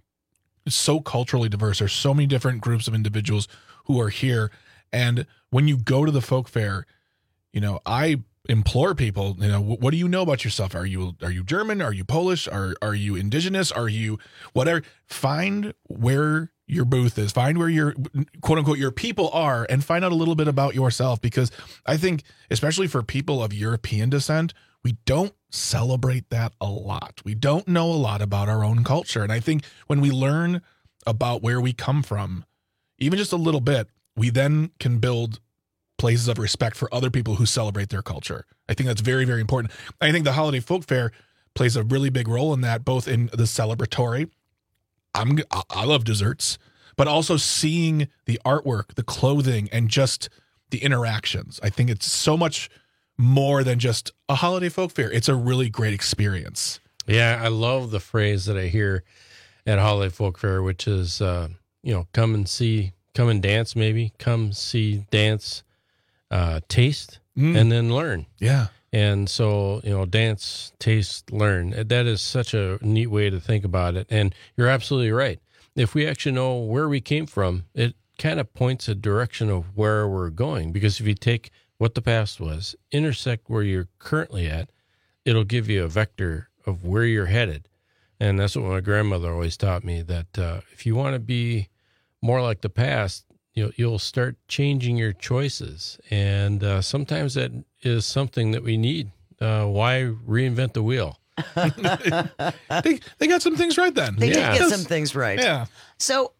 so culturally diverse. There's so many different groups of individuals who are here. And when you go to the folk fair, you know, I implore people, you know, what do you know about yourself? Are you, are you German? Are you Polish? Are, are you indigenous? Are you whatever? Find where your booth is, find where your quote unquote, your people are, and find out a little bit about yourself. Because I think, especially for people of European descent, we don't celebrate that a lot. We don't know a lot about our own culture. And I think when we learn about where we come from, even just a little bit, we then can build places of respect for other people who celebrate their culture. I think that's very, very important. I think the Holiday Folk Fair plays a really big role in that, both in the celebratory. I'm, I love desserts, but also seeing the artwork, the clothing, and just the interactions. I think it's so much more than just a holiday folk fair. It's a really great experience. Yeah, I love the phrase that I hear at Holiday Folk Fair, which is, uh, you know, come and see, come and dance, maybe. Come, see, dance, uh, taste, Mm. and then learn. Yeah. And so, you know, dance, taste, learn. That is such a neat way to think about it. And you're absolutely right. If we actually know where we came from, it kind of points a direction of where we're going. Because if you take what the past was, intersect where you're currently at, it'll give you a vector of where you're headed. And that's what my grandmother always taught me, that uh, if you want to be more like the past, you'll, you'll start changing your choices. And uh, sometimes that is something that we need. Uh, why reinvent the wheel? they, they got some things right then. They Yeah. did get some things right. Yeah. So,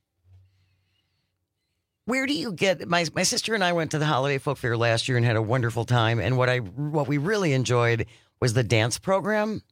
where do you get my my sister and I went to the Holiday Folk Fair last year and had a wonderful time. And what I what we really enjoyed was the dance program.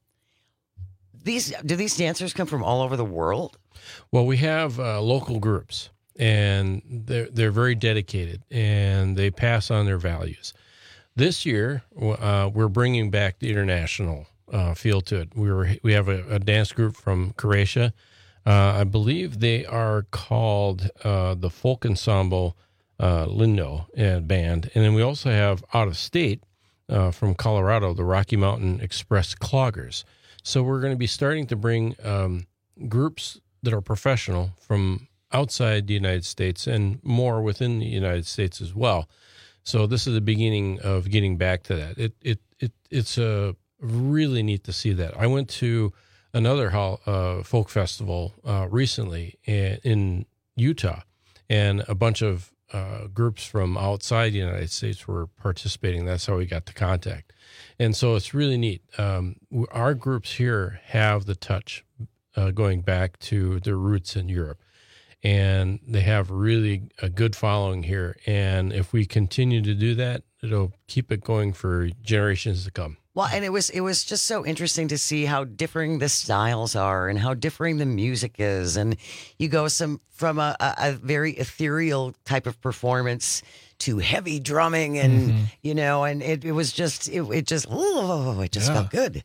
These do these dancers come from all over the world? Well, we have uh, local groups, and they're they're very dedicated, and they pass on their values. This year, uh, we're bringing back the international uh, feel to it. We were we have a, a dance group from Croatia. Uh, I believe they are called uh, the Folk Ensemble uh, Lindo uh, Band, and then we also have out of state uh, from Colorado, the Rocky Mountain Express Cloggers. So we're going to be starting to bring um, groups that are professional from outside the United States and more within the United States as well. So this is the beginning of getting back to that. It it it it's a uh, really neat to see that. I went to another uh, folk festival uh, recently in, in Utah, and a bunch of uh, groups from outside the United States were participating. That's how we got the contact. And so it's really neat. Um, our groups here have the touch uh, going back to their roots in Europe, and they have really a good following here. And if we continue to do that, it'll keep it going for generations to come. Well, and it was it was just so interesting to see how differing the styles are and how differing the music is. And you go some from a, a, a very ethereal type of performance to heavy drumming, and mm-hmm. you know, and it, it was just it, it just oh, it just yeah. felt good.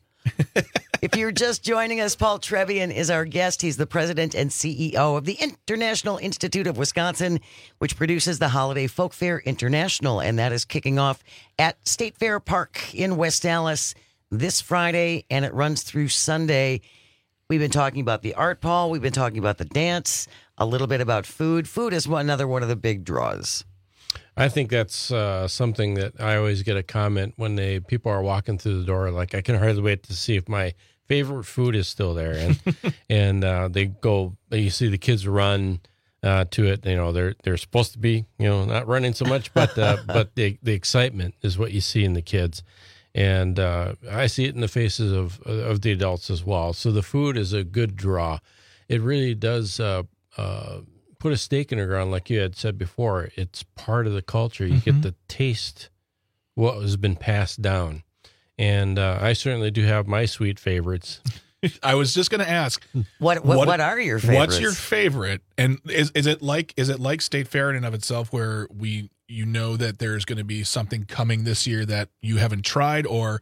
If you're just joining us, Paul Trevian is our guest. He's the president and C E O of the International Institute of Wisconsin, which produces the Holiday Folk Fair International, and that is kicking off at State Fair Park in West Allis this Friday, and it runs through Sunday. We've been talking about the art, Paul. We've been talking about the dance, a little bit about food. Food is one, another one of the big draws. I think that's uh, something that I always get a comment when they people are walking through the door. Like, I can hardly wait to see if my favorite food is still there, and and uh, they go. You see the kids run uh, to it. You know, they're they're supposed to be, you know, not running so much, but uh, but the the excitement is what you see in the kids, and uh, I see it in the faces of of the adults as well. So the food is a good draw. It really does. Uh, uh, put a stake in the ground, like you had said before. It's part of the culture. You mm-hmm. get to taste what has been passed down. And uh, I certainly do have my sweet favorites. I was just going to ask, what, what what are your favorites? What's your favorite? And is is it like is it like State Fair in and of itself, where we you know that there's going to be something coming this year that you haven't tried, or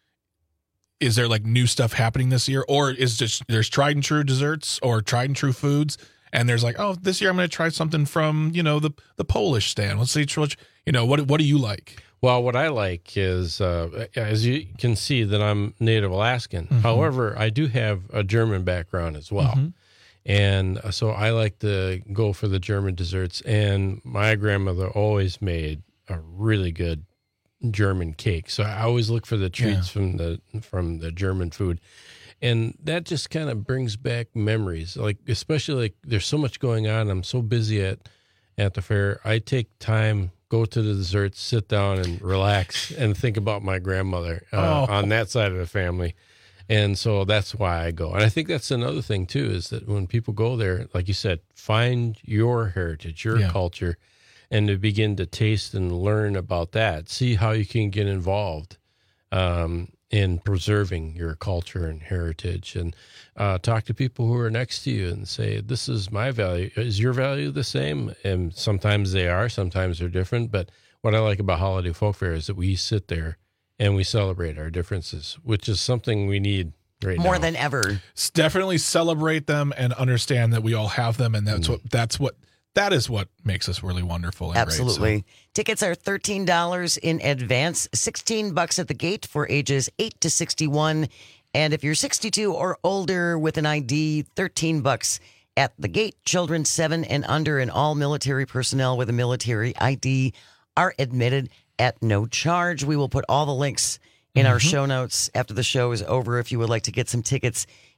is there like new stuff happening this year, or is just there's tried and true desserts or tried and true foods? And there's like, oh, this year I'm going to try something from, you know, the the Polish stand. Let's see, you know, what what do you like? Well, what I like is, uh, as you can see, that I'm Native Alaskan. Mm-hmm. However, I do have a German background as well. Mm-hmm. And so I like to go for the German desserts. And my grandmother always made a really good German cake. So I always look for the treats yeah. from the from the German food. And that just kind of brings back memories, like especially like there's so much going on. I'm so busy at, at the fair. I take time, go to the desserts, sit down and relax and think about my grandmother uh, oh. on that side of the family. And so that's why I go. And I think that's another thing, too, is that when people go there, like you said, find your heritage, your yeah. culture, and to begin to taste and learn about that. See how you can get involved. Um in preserving your culture and heritage, and uh, talk to people who are next to you and say, this is my value. Is your value the same? And sometimes they are, sometimes they're different. But what I like about Holiday Folk Fair is that we sit there and we celebrate our differences, which is something we need right more now. than ever. Definitely celebrate them and understand that we all have them. And that's mm. what, that's what, that is what makes us really wonderful. And absolutely. Great, so. Tickets are thirteen dollars in advance, sixteen bucks at the gate for ages eight to sixty-one. And if you're sixty-two or older with an I D, thirteen bucks at the gate. Children seven and under and all military personnel with a military I D are admitted at no charge. We will put all the links in mm-hmm. our show notes after the show is over if you would like to get some tickets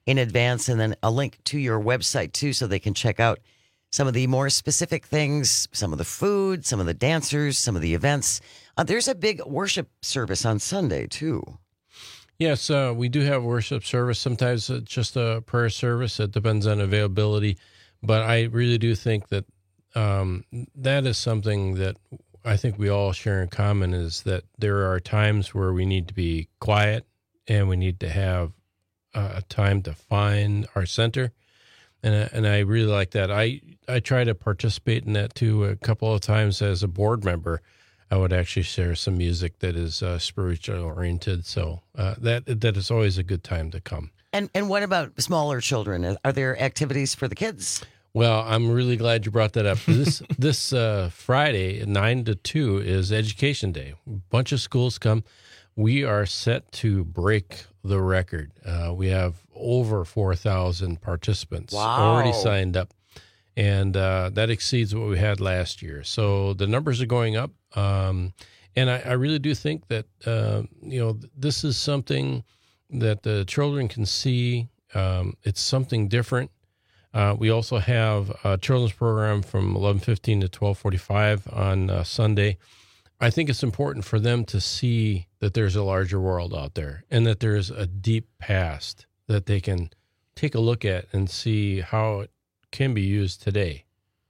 in advance, and then a link to your website too, so they can check out some of the more specific things, some of the food, some of the dancers, some of the events. Uh, there's a big worship service on Sunday too. Yes, uh, we do have worship service. Sometimes it's just a prayer service. It depends on availability. But I really do think that um, that is something that I think we all share in common, is that there are times where we need to be quiet and we need to have uh, a time to find our center. And, I- and I really like that. I, I try to participate in that too. A couple of times as a board member, I would actually share some music that is uh, spiritual oriented. So uh, that that is always a good time to come. And and what about smaller children? Are there activities for the kids? Well, I'm really glad you brought that up. This this uh, Friday, nine to two, is Education Day. A bunch of schools come. We are set to break the record. Uh, we have over four thousand participants Wow. already signed up. And uh, that exceeds what we had last year. So the numbers are going up. Um, and I, I really do think that, uh, you know, this is something that the children can see. Um, it's something different. Uh, we also have a children's program from eleven fifteen to twelve forty-five on uh, Sunday. I think it's important for them to see that there's a larger world out there and that there's a deep past that they can take a look at and see how it can be used today.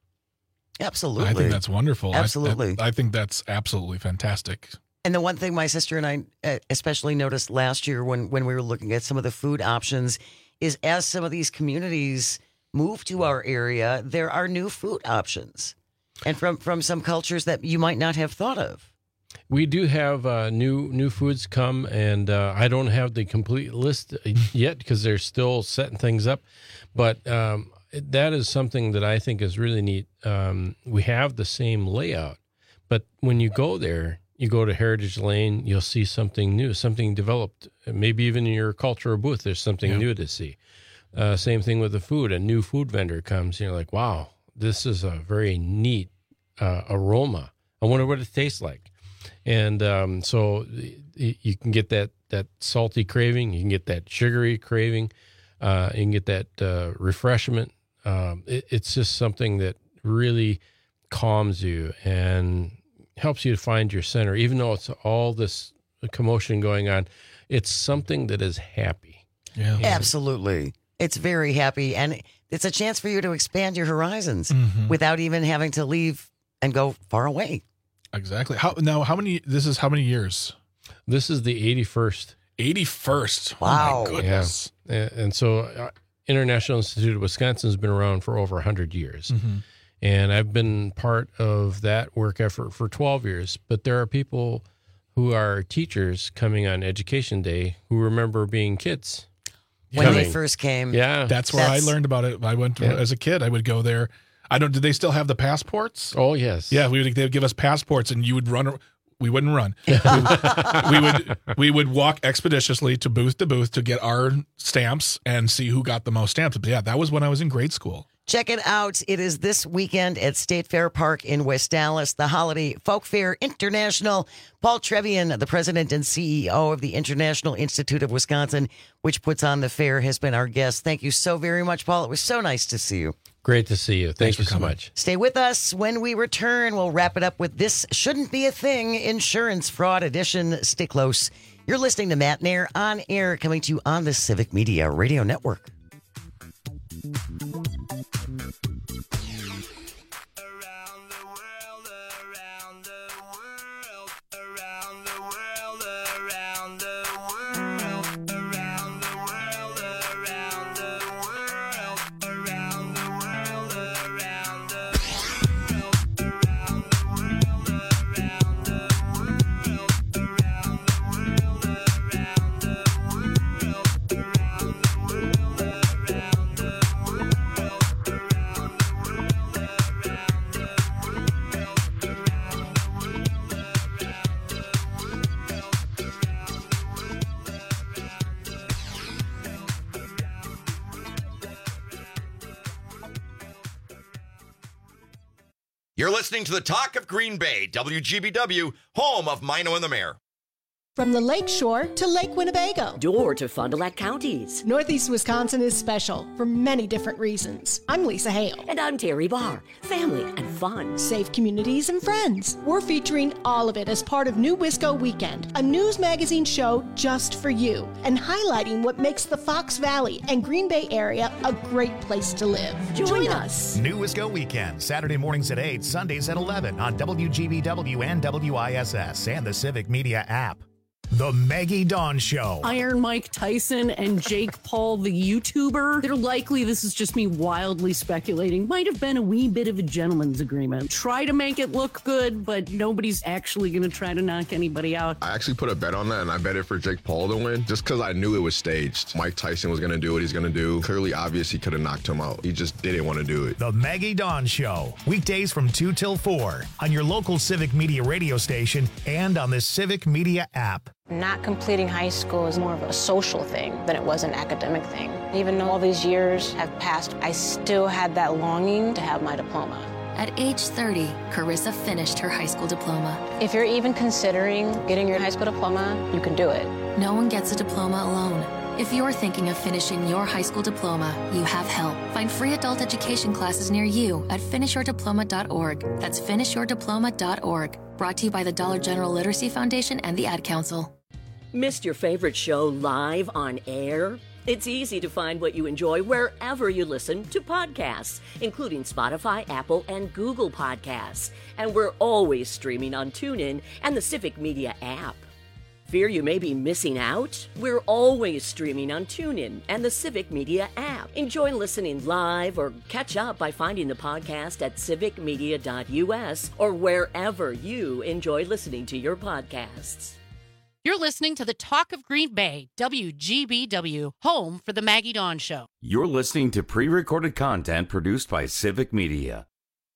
Absolutely. I think that's wonderful. I- Absolutely. I, I think that's absolutely fantastic. And the one thing my sister and I uh, especially noticed last year when, when we were looking at some of the food options is as some of these communities move to our area, there are new food options. And from, from some cultures that you might not have thought of. We do have uh, new new foods come, and uh, I don't have the complete list yet because they're still setting things up. But um, that is something that I think is really neat. Um, we have the same layout, but when you go there, you go to Heritage Lane, you'll see something new, something developed. Maybe even in your cultural booth, there's something Yeah. new to see. Uh, same thing with the food. A new food vendor comes, and you're like, wow, this is a very neat uh, aroma. I wonder what it tastes like. And um, so y- you can get that, that salty craving. You can get that sugary craving. Uh, you can get that uh, refreshment. Um, it, it's just something that really calms you and helps you to find your center. Even though it's all this commotion going on, it's something that is happy. Yeah. Absolutely. It's very happy. And it's a chance for you to expand your horizons Mhm. without even having to leave and go far away. Exactly. How now? How many? This is how many years? This is the eighty-first. eighty-first. Wow. Oh my goodness. Yeah. And so uh, International Institute of Wisconsin has been around for over one hundred years. Mhm. And I've been part of that work effort for twelve years. But there are people who are teachers coming on Education Day who remember being kids. When coming. they first came. Yeah. That's where That's- I learned about it. I went to, Yeah. as a kid. I would go there. I don't. Did they still have the passports? Oh, yes. Yeah, we would. They would give us passports, and you would run. We wouldn't run. we, would, we would. We would walk expeditiously to booth to booth to get our stamps and see who got the most stamps. But yeah, that was when I was in grade school. Check it out. It is this weekend at State Fair Park in West Dallas, the Holiday Folk Fair International. Paul Trevian, the president and C E O of the International Institute of Wisconsin, which puts on the fair, has been our guest. Thank you so very much, Paul. It was so nice to see you. Great to see you. Thank Thanks you for so coming. much. Stay with us. When we return, we'll wrap it up with This Shouldn't Be a Thing, Insurance Fraud Edition. Stay close. You're listening to Matt Nair on air, coming to you on the Civic Media Radio Network. You're listening to the Talk of Green Bay, W G B W, home of Mino and the Mayor. From the Lake Shore to Lake Winnebago. Door to Fond du Lac counties. Northeast Wisconsin is special for many different reasons. I'm Lisa Hale. And I'm Terry Barr. Family and fun. Safe communities and friends. We're featuring all of it as part of New Wisco Weekend, a news magazine show just for you, and highlighting what makes the Fox Valley and Green Bay area a great place to live. Join, Join us. us. New Wisco Weekend, Saturday mornings at eight, Sundays at eleven on W G B W and W I S S and the Civic Media app. The Maggie Dawn Show. Iron Mike Tyson and Jake Paul, the YouTuber. They're likely, this is just me wildly speculating, might have been a wee bit of a gentleman's agreement. Try to make it look good, but nobody's actually going to try to knock anybody out. I actually put a bet on that, and I bet it for Jake Paul to win, just because I knew it was staged. Mike Tyson was going to do what he's going to do. Clearly obvious he could have knocked him out. He just didn't want to do it. The Maggie Dawn Show. Weekdays from two till four on your local Civic Media radio station and on the Civic Media app. Not completing high school is more of a social thing than it was an academic thing. Even though all these years have passed, I still had that longing to have my diploma. At age thirty, Carissa finished her high school diploma. If you're even considering getting your high school diploma, you can do it. No one gets a diploma alone. If you're thinking of finishing your high school diploma, you have help. Find free adult education classes near you at finish your diploma dot org. That's finish your diploma dot org. Brought to you by the Dollar General Literacy Foundation and the Ad Council. Missed your favorite show live on air? It's easy to find what you enjoy wherever you listen to podcasts, including Spotify, Apple, and Google Podcasts. And we're always streaming on TuneIn and the Civic Media app. Fear you may be missing out? We're always streaming on TuneIn and the Civic Media app. Enjoy listening live or catch up by finding the podcast at civic media dot U S or wherever you enjoy listening to your podcasts. You're listening to the Talk of Green Bay, W G B W, home for the Maggie Dawn Show. You're listening to pre-recorded content produced by Civic Media.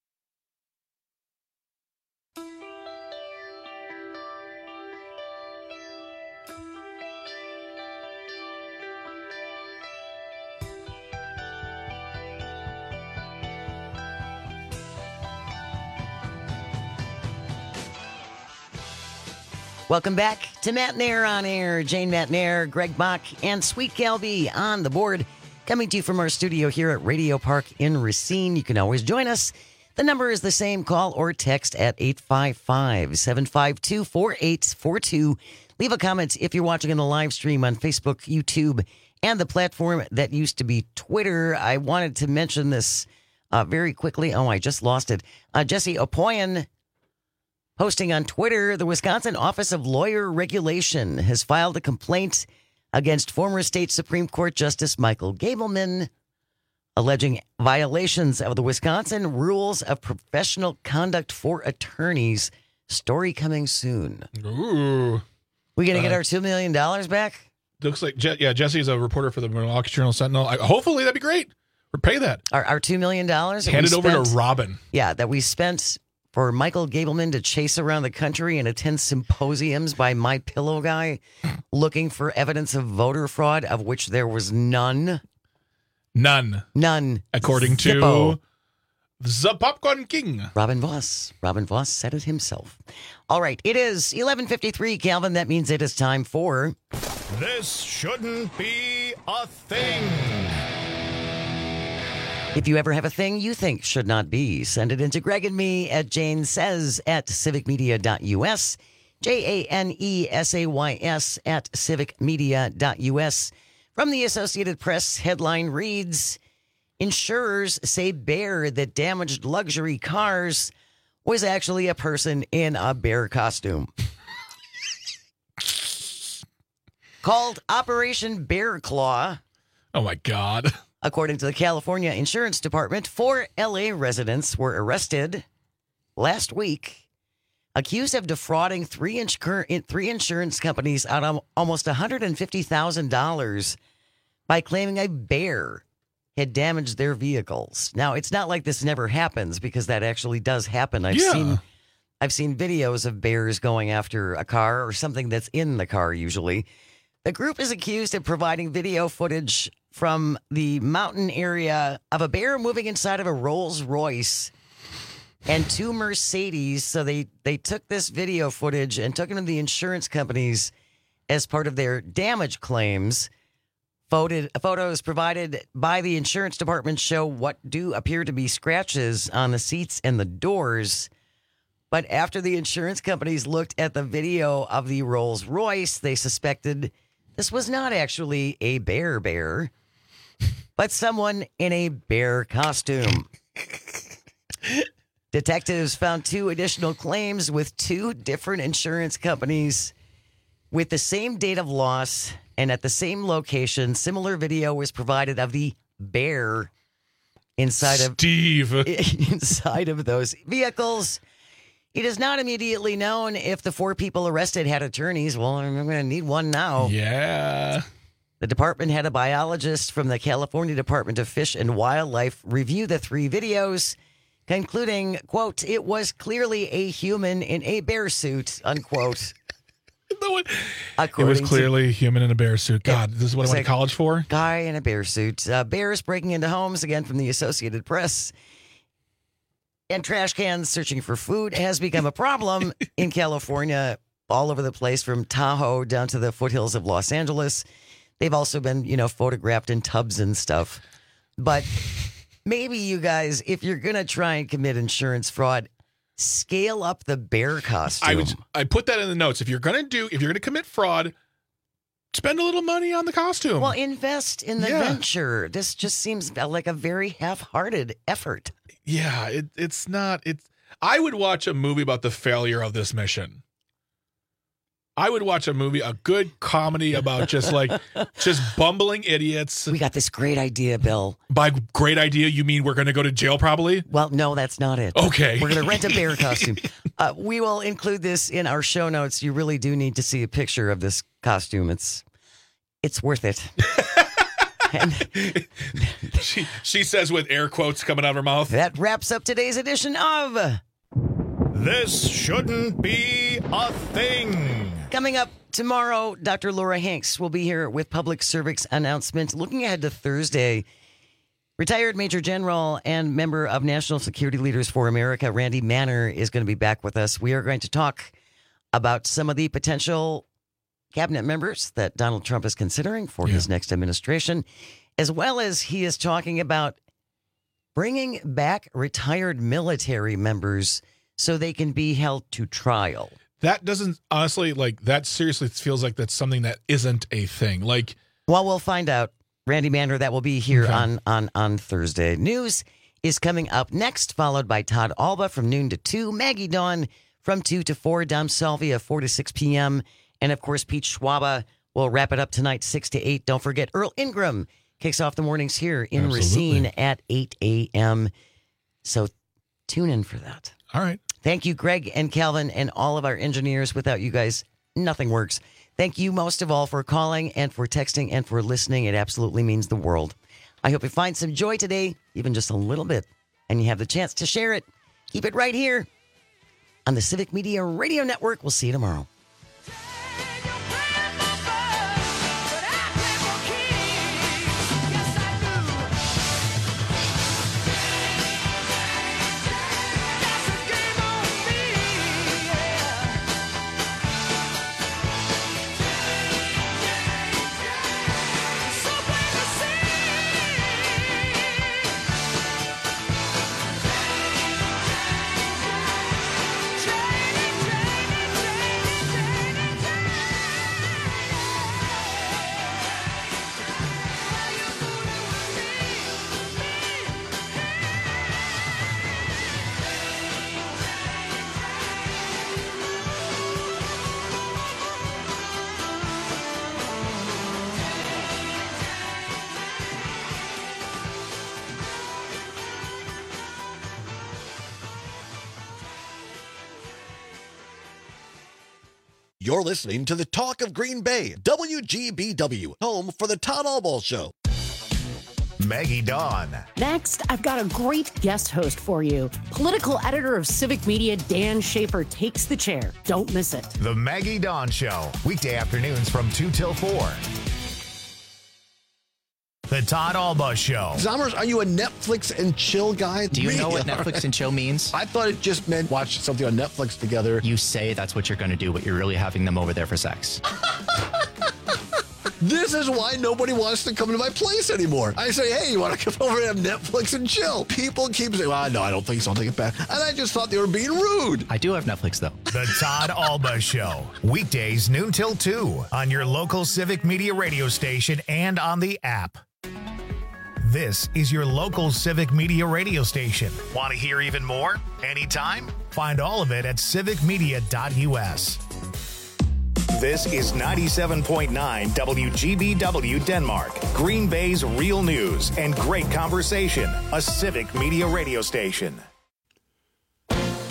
Welcome back to Matt Nair on air. Jane Matt Nair, Greg Bach, and Sweet Galby on the board. Coming to you from our studio here at Radio Park in Racine. You can always join us. The number is the same. Call or text at eight five five, seven five two, four eight four two. Leave a comment if you're watching in the live stream on Facebook, YouTube, and the platform that used to be Twitter. I wanted to mention this uh, very quickly. Oh, I just lost it. Uh, Jesse Opoyan, posting on Twitter, the Wisconsin Office of Lawyer Regulation has filed a complaint against former state Supreme Court Justice Michael Gableman, alleging violations of the Wisconsin Rules of Professional Conduct for Attorneys. Story coming soon. Ooh. We going to get Uh, our two million dollars back? Looks like, Je- yeah, Jesse's a reporter for the Milwaukee Journal Sentinel. I, hopefully that'd be great. Or pay that. Our, our two million dollars? Hand it over to Robin. Yeah, that we spent for Michael Gableman to chase around the country and attend symposiums by My Pillow Guy looking for evidence of voter fraud, of which there was none. None. None. According Zippo. to the Popcorn King. Robin Voss. Robin Voss said it himself. All right, it is eleven fifty-three, Calvin. That means it is time for... This shouldn't be a thing. If you ever have a thing you think should not be, send it into Greg and me at Jane Says at civic media dot U S, J A N E S A Y S at civic media dot U S. From the Associated Press, headline reads, insurers say bear that damaged luxury cars was actually a person in a bear costume. Called Operation Bear Claw. Oh, my God. According to the California Insurance Department, four L A residents were arrested last week, accused of defrauding three, insur- three insurance companies out of almost one hundred fifty thousand dollars by claiming a bear had damaged their vehicles. Now, it's not like this never happens, because that actually does happen. I've Yeah. seen I've seen videos of bears going after a car or something that's in the car usually. The group is accused of providing video footage from the mountain area of a bear moving inside of a Rolls Royce and two Mercedes. So they, they took this video footage and took it to the insurance companies as part of their damage claims. Photo, photos provided by the insurance department show what do appear to be scratches on the seats and the doors. But after the insurance companies looked at the video of the Rolls Royce, they suspected this was not actually a bear bear, but someone in a bear costume. Detectives found two additional claims with two different insurance companies with the same date of loss and at the same location. Similar video was provided of the bear inside of Steve inside of those vehicles. It is not immediately known if the four people arrested had attorneys. Well, I'm going to need one now. Yeah. The department had a biologist from the California Department of Fish and Wildlife review the three videos, concluding, quote, it was clearly a human in a bear suit, unquote. It was clearly a human in a bear suit. God, this is what I went to college for? Guy in a bear suit. Uh, bears breaking into homes, again from the Associated Press. And trash cans searching for food has become a problem in California, all over the place, from Tahoe down to the foothills of Los Angeles. They've also been, you know, photographed in tubs and stuff. But maybe you guys, if you're going to try and commit insurance fraud, scale up the bear costume. I would. I put that in the notes. If you're going to do, if you're going to commit fraud, spend a little money on the costume. Well, invest in the Yeah. venture. This just seems like a very half-hearted effort. Yeah, it, it's not. It's. I would watch a movie about the failure of this mission. I would watch a movie, a good comedy about just like just bumbling idiots. We got this great idea, Bill. By great idea, you mean we're going to go to jail probably? Well, no, that's not it. Okay. We're going to rent a bear costume. Uh, we will include this in our show notes. You really do need to see a picture of this costume. It's it's worth it. And she, she says with air quotes coming out of her mouth. That wraps up today's edition of This Shouldn't Be a Thing. Coming up tomorrow, Doctor Laura Hanks will be here with public service announcements. Looking ahead to Thursday, retired Major General and member of National Security Leaders for America, Randy Manner, is going to be back with us. We are going to talk about some of the potential cabinet members that Donald Trump is considering for yeah. his next administration, as well as he is talking about bringing back retired military members so they can be held to trial. That doesn't, honestly, like, that seriously feels like that's something that isn't a thing. Like, well, we'll find out. Randy Manner, that will be here okay. on, on, on Thursday. News is coming up next, followed by Todd Alba from noon to two, Maggie Dawn from two to four, Dom Salvia four to six p.m., and, of course, Pete Schwaba will wrap it up tonight, six to eight. Don't forget, Earl Ingram kicks off the mornings here in Absolutely. Racine at eight a.m. So tune in for that. All right. Thank you, Greg and Calvin, and all of our engineers. Without you guys, nothing works. Thank you most of all for calling and for texting and for listening. It absolutely means the world. I hope you find some joy today, even just a little bit, and you have the chance to share it. Keep it right here on the Civic Media Radio Network. We'll see you tomorrow. You're listening to the Talk of Green Bay, W G B W, home for the Todd Albaugh Show. Maggie Dawn. Next, I've got a great guest host for you. Political editor of Civic Media, Dan Schaefer, takes the chair. Don't miss it. The Maggie Dawn Show, weekday afternoons from two till four. The Todd Albaugh Show. Zommers, are you a Netflix and chill guy? Do you Me? know what Netflix and chill means? I thought it just meant watch something on Netflix together. You say that's what you're going to do, but you're really having them over there for sex. This is why nobody wants to come to my place anymore. I say, hey, you want to come over and have Netflix and chill? People keep saying, well, no, I don't think so. I'll take it back. And I just thought they were being rude. I do have Netflix, though. The Todd Alba Show. Weekdays noon till two on your local Civic Media radio station and on the app. This is your local Civic Media radio station. Want to hear even more? Anytime? Find all of it at civic media dot u s. This is ninety-seven point nine W G B W Denmark, Green Bay's real news and great conversation, a Civic Media radio station.